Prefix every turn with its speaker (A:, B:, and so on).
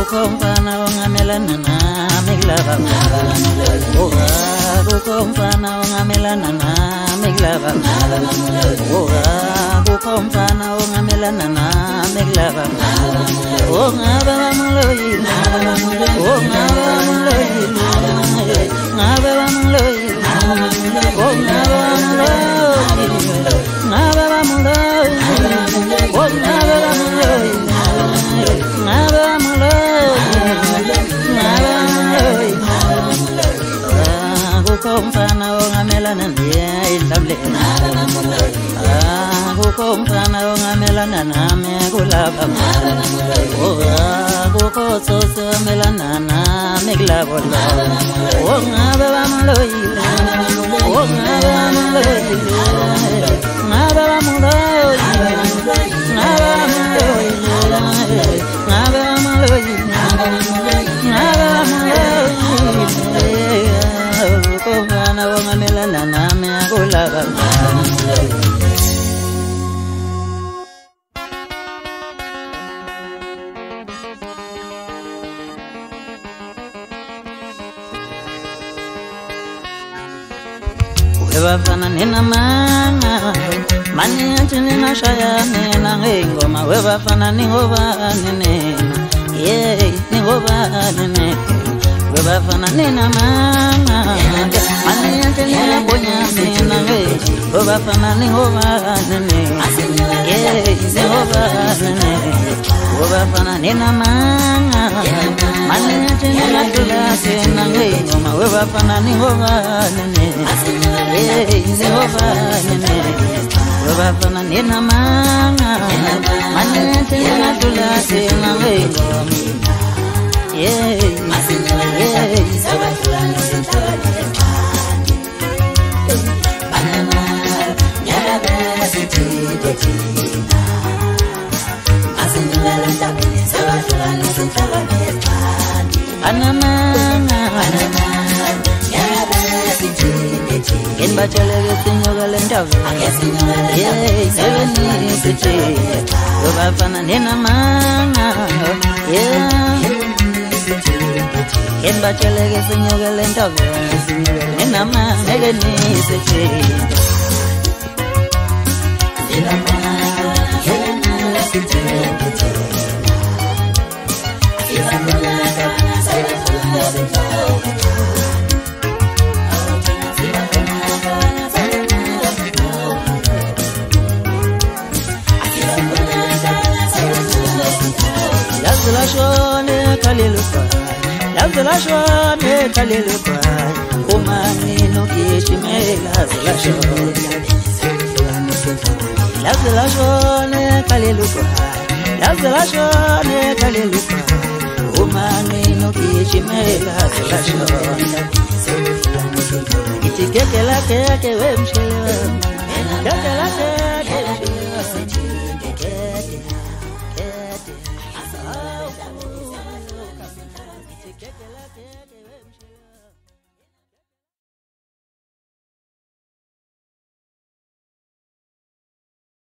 A: kukomfana ongamelana nami kulaba kukomfana ongamelana nami kulaba kukomfana ongamelana nami kulaba ongaba bamloyile ongaba bamloyile ngabe bamloyile ongaba bamloyile ngaba bamloyile ongaba bamloyile kukomfana ongamelana ndiyayidlamlena kukomfana ongamelana nami kulapha kukhotsosi omelana nami kulabola ongabe bamloyile ongabe bamloyile ngabe bamloyile ngabe bamloyile ngabe bamloyile ngabe bamloyile kukomfana ongamelana nami kulapha webafana nina manga mani ati nina shaya nina ngoma webafana ningoba nina ningoba nina webafana nina manga mani ati nina bonya nina webafana ningoba nina ningoba nina webafana nina manga mani ati nina tula nina ngoma webafana ningoba nina webafana nina manga manete nina tulase na wengo Ken bachelege sinyoga lenda seveni siche webafana nina manga Ken bachelege sinyoga lenda nina manga seveni siche nina manga seveni siche Lazla shone kalilupa umani no kishimela lazla shone kalilupa umani no kishimela itikekela keke wemshela kekela